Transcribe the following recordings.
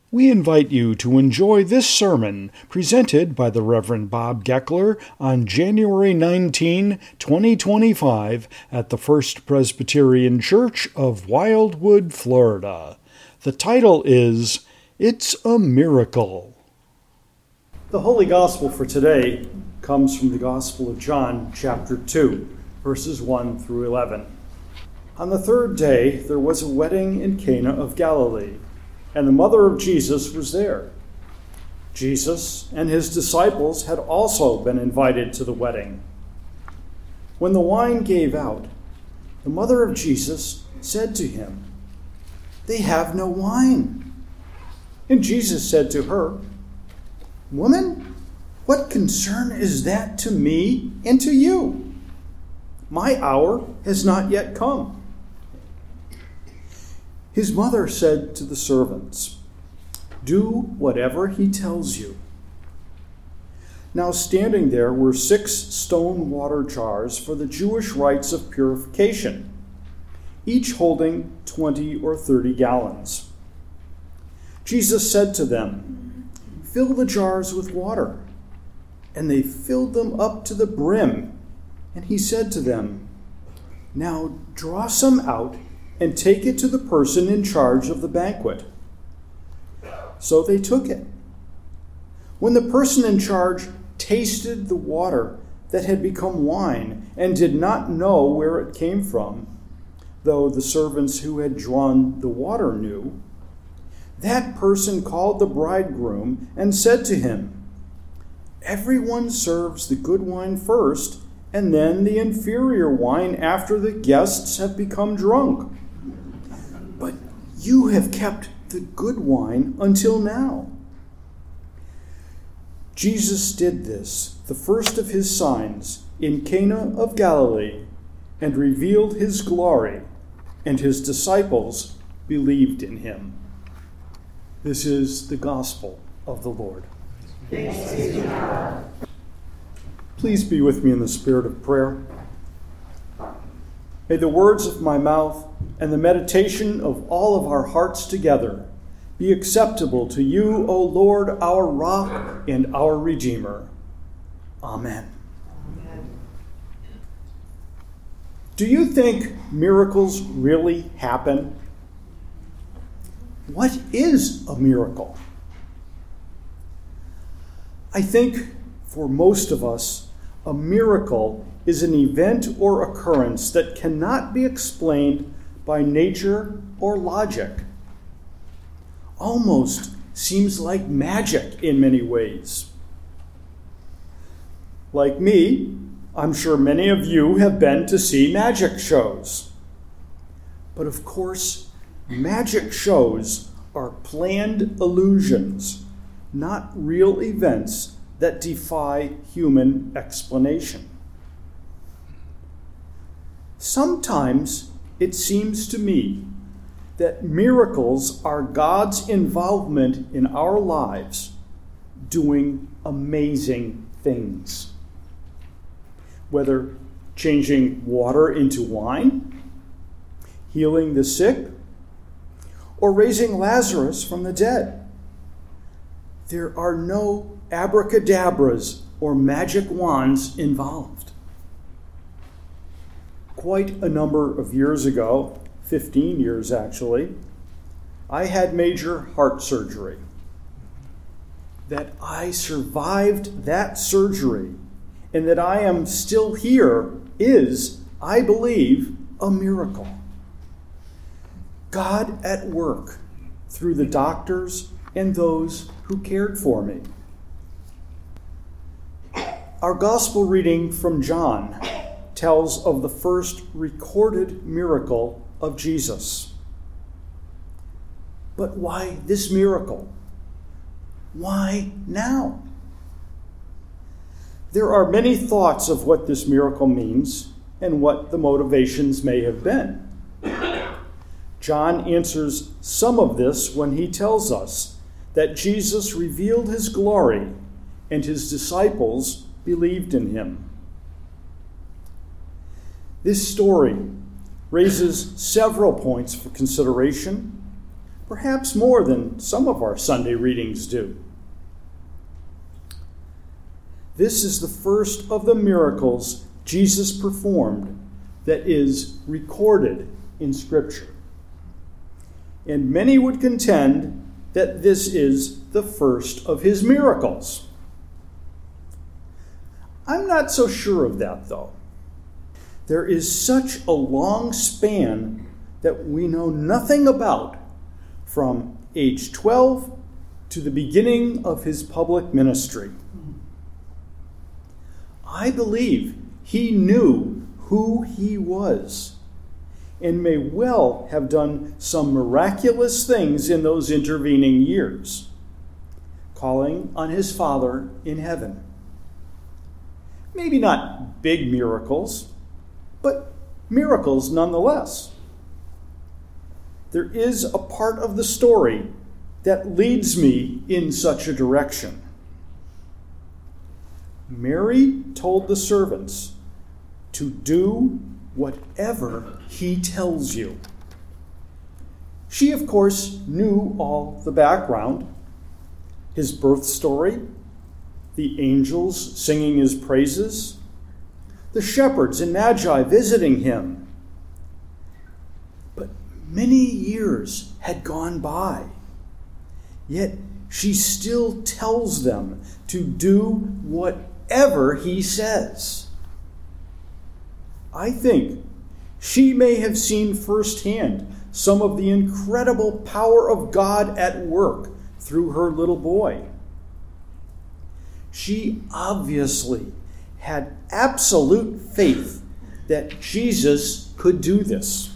We invite you to enjoy this sermon presented by the Reverend Bob Geckler on January 19, 2025 at the First Presbyterian Church of Wildwood, Florida. The title is, It's a Miracle. The Holy Gospel for today comes from the Gospel of John, chapter 2, verses 1 through 11. On the third day there was a wedding in Cana of Galilee, and the mother of Jesus was there. Jesus and his disciples had also been invited to the wedding. When the wine gave out, the mother of Jesus said to him, "They have no wine." And Jesus said to her, "Woman, what concern is that to me and to you? My hour has not yet come." His mother said to the servants, "Do whatever he tells you." Now standing there were 6 stone water jars for the Jewish rites of purification, each holding 20 or 30 gallons. Jesus said to them, "Fill the jars with water." And they filled them up to the brim. And he said to them, "Now draw some out and take it to the person in charge of the banquet." So they took it. When the person in charge tasted the water that had become wine and did not know where it came from, though the servants who had drawn the water knew, that person called the bridegroom and said to him, "Everyone serves the good wine first, and then the inferior wine after the guests have become drunk. But you have kept the good wine until now." Jesus did this, the first of his signs, in Cana of Galilee, and revealed his glory, and his disciples believed in him. This is the gospel of the Lord. Thanks be to God. Please be with me in the spirit of prayer. May the words of my mouth and the meditation of all of our hearts together be acceptable to you, O Lord, our rock and our Redeemer. Amen. Amen. Do you think miracles really happen? What is a miracle? I think for most of us, a miracle is an event or occurrence that cannot be explained by nature or logic. Almost seems like magic in many ways. Like me, I'm sure many of you have been to see magic shows. But of course, magic shows are planned illusions, not real events that defy human explanation. Sometimes it seems to me that miracles are God's involvement in our lives doing amazing things. Whether changing water into wine, healing the sick, or raising Lazarus from the dead. There are no abracadabras or magic wands involved. Quite a number of years ago, 15 years actually, I had major heart surgery. That I survived that surgery and that I am still here is, I believe, a miracle. God at work through the doctors and those who cared for me. Our gospel reading from John tells of the first recorded miracle of Jesus. But why this miracle? Why now? There are many thoughts of what this miracle means and what the motivations may have been. John answers some of this when he tells us that Jesus revealed his glory and his disciples believed in him. This story raises several points for consideration, perhaps more than some of our Sunday readings do. This is the first of the miracles Jesus performed that is recorded in Scripture. And many would contend that this is the first of his miracles. I'm not so sure of that, though. There is such a long span that we know nothing about from age 12 to the beginning of his public ministry. I believe he knew who he was and may well have done some miraculous things in those intervening years, calling on his Father in heaven. Maybe not big miracles, but miracles nonetheless. There is a part of the story that leads me in such a direction. Mary told the servants to do whatever he tells you. She, of course, knew all the background, his birth story, the angels singing his praises, the shepherds and magi visiting him. But many years had gone by, yet she still tells them to do whatever he says. I think she may have seen firsthand some of the incredible power of God at work through her little boy. She obviously had absolute faith that Jesus could do this.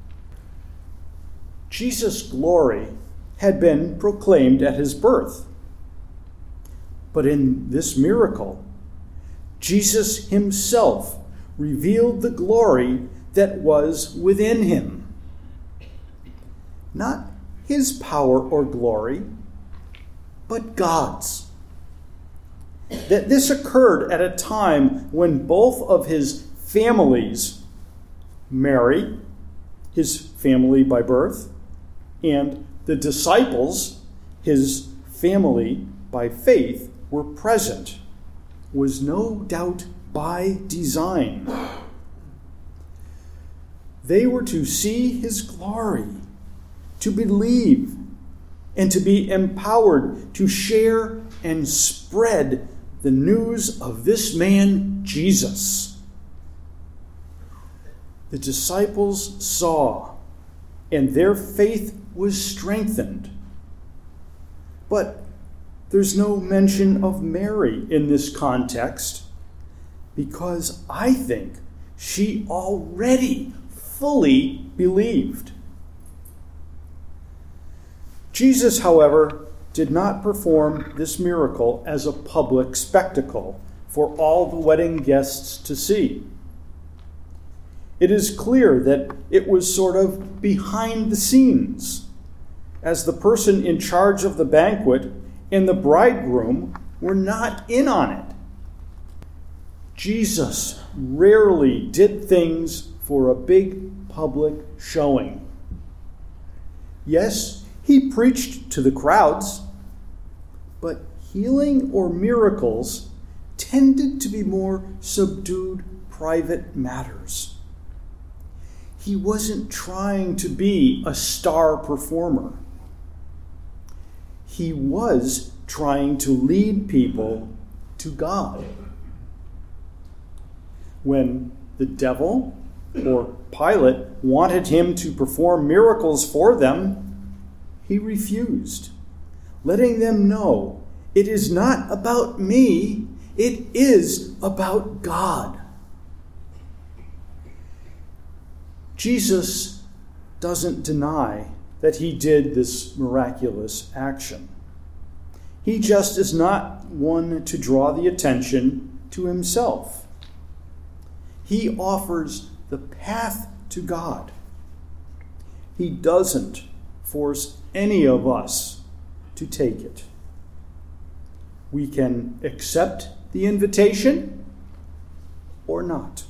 Jesus' glory had been proclaimed at his birth. But in this miracle, Jesus himself revealed the glory that was within him. Not his power or glory, but God's. That this occurred at a time when both of his families, Mary, his family by birth, and the disciples, his family by faith, were present, was no doubt by design. They were to see his glory, to believe, and to be empowered to share and spread the news of this man, Jesus. The disciples saw, and their faith was strengthened. But there's no mention of Mary in this context, because I think she already fully believed. Jesus, however, did not perform this miracle as a public spectacle for all the wedding guests to see. It is clear that it was sort of behind the scenes, as the person in charge of the banquet and the bridegroom were not in on it. Jesus rarely did things for a big public showing. Yes, he preached to the crowds, but healing or miracles tended to be more subdued private matters. He wasn't trying to be a star performer. He was trying to lead people to God. When the devil or Pilate wanted him to perform miracles for them, he refused, letting them know, it is not about me, it is about God. Jesus doesn't deny that he did this miraculous action. He just is not one to draw the attention to himself. He offers the path to God. He doesn't force any of us to take it. We can accept the invitation or not.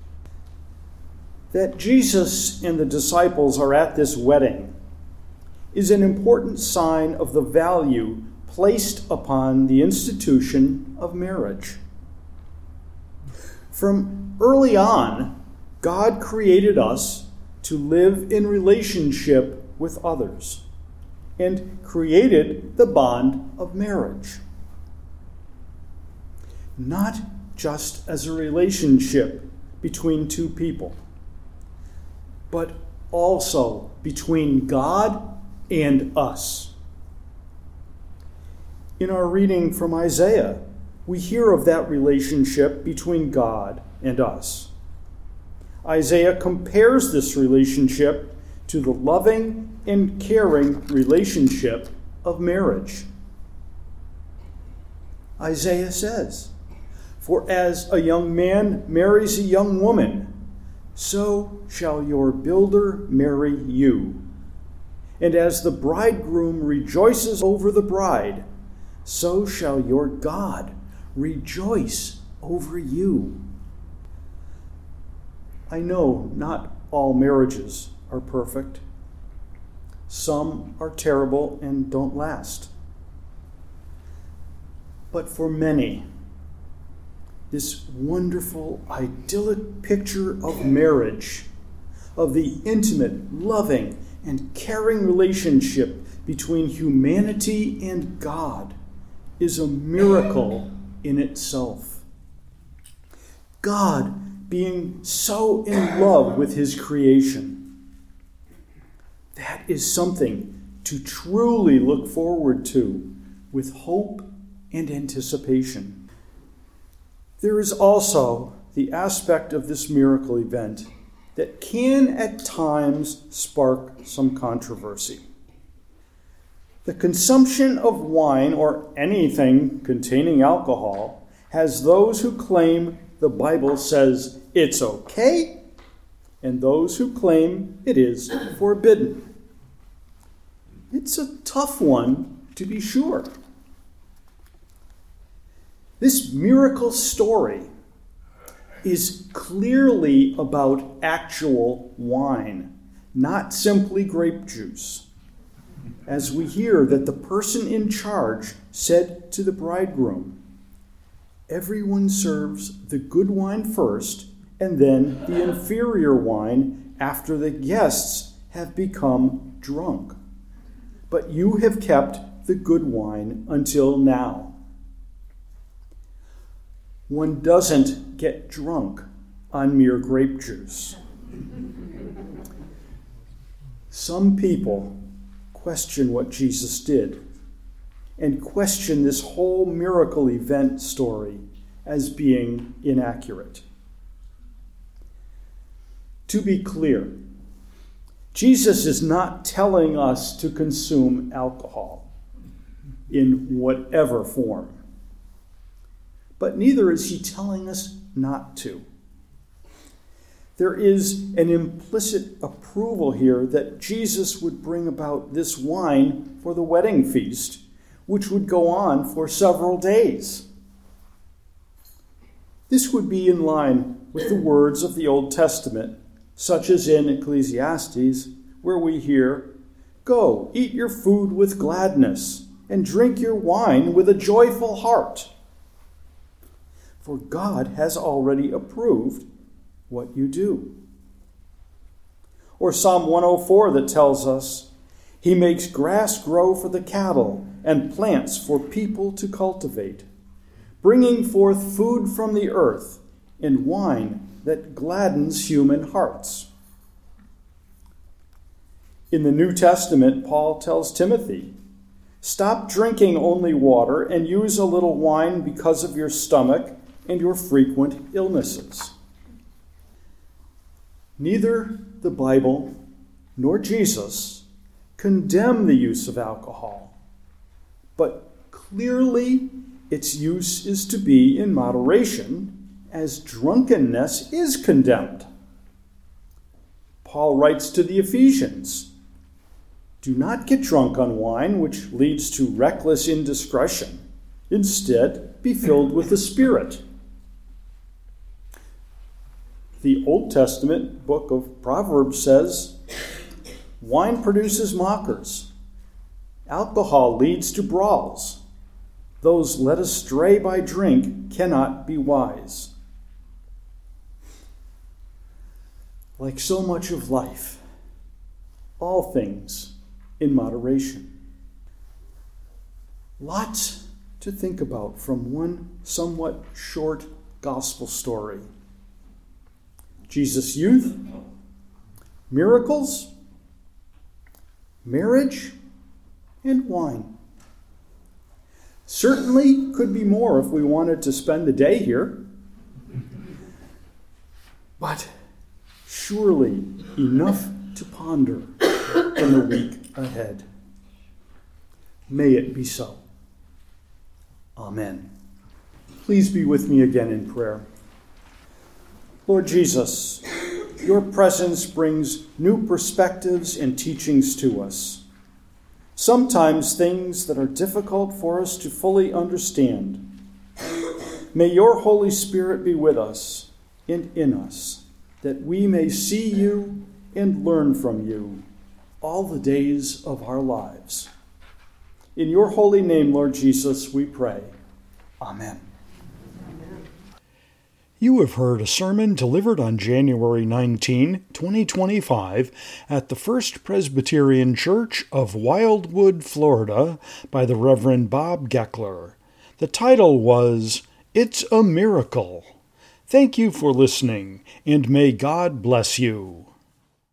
That Jesus and the disciples are at this wedding is an important sign of the value placed upon the institution of marriage. From early on, God created us to live in relationship with others and created the bond of marriage. Not just as a relationship between two people, but also between God and us. In our reading from Isaiah, we hear of that relationship between God and us. Isaiah compares this relationship to the loving and caring relationship of marriage. Isaiah says, "For as a young man marries a young woman, so shall your builder marry you. And as the bridegroom rejoices over the bride, so shall your God rejoice over you." I know not all marriages are perfect. Some are terrible and don't last. But for many, this wonderful, idyllic picture of marriage, of the intimate, loving, and caring relationship between humanity and God, is a miracle in itself. God being so in love with his creation. That is something to truly look forward to with hope and anticipation. There is also the aspect of this miracle event that can at times spark some controversy. The consumption of wine or anything containing alcohol has those who claim the Bible says it's okay and those who claim it is forbidden. It's a tough one, to be sure. This miracle story is clearly about actual wine, not simply grape juice. As we hear that the person in charge said to the bridegroom, "Everyone serves the good wine first, and then the inferior wine after the guests have become drunk. But you have kept the good wine until now." One doesn't get drunk on mere grape juice. Some people question what Jesus did and question this whole miracle event story as being inaccurate. To be clear, Jesus is not telling us to consume alcohol in whatever form. But neither is he telling us not to. There is an implicit approval here that Jesus would bring about this wine for the wedding feast, which would go on for several days. This would be in line with the words of the Old Testament, such as in Ecclesiastes, where we hear, "Go, eat your food with gladness, and drink your wine with a joyful heart. For God has already approved what you do." Or Psalm 104 that tells us, "He makes grass grow for the cattle and plants for people to cultivate, bringing forth food from the earth and wine that gladdens human hearts." In the New Testament, Paul tells Timothy, "Stop drinking only water and use a little wine because of your stomach and your frequent illnesses." Neither the Bible nor Jesus condemn the use of alcohol, but clearly its use is to be in moderation, as drunkenness is condemned. Paul writes to the Ephesians, "Do not get drunk on wine, which leads to reckless indiscretion. Instead, be filled with the Spirit." The Old Testament book of Proverbs says, "Wine produces mockers, Alcohol leads to brawls. Those led astray by drink cannot be wise. Like so much of life, all things in moderation. Lots to think about from one somewhat short gospel story. Jesus' youth, miracles, marriage, and wine. Certainly could be more if we wanted to spend the day here. But surely enough to ponder in the week ahead. May it be so. Amen. Please be with me again in prayer. Lord Jesus, your presence brings new perspectives and teachings to us. Sometimes things that are difficult for us to fully understand. May your Holy Spirit be with us and in us, that we may see you and learn from you all the days of our lives. In your holy name, Lord Jesus, we pray. Amen. You have heard a sermon delivered on January 19, 2025 at the First Presbyterian Church of Wildwood, Florida by the Reverend Bob Geckler. The title was, It's a Miracle. Thank you for listening, and may God bless you.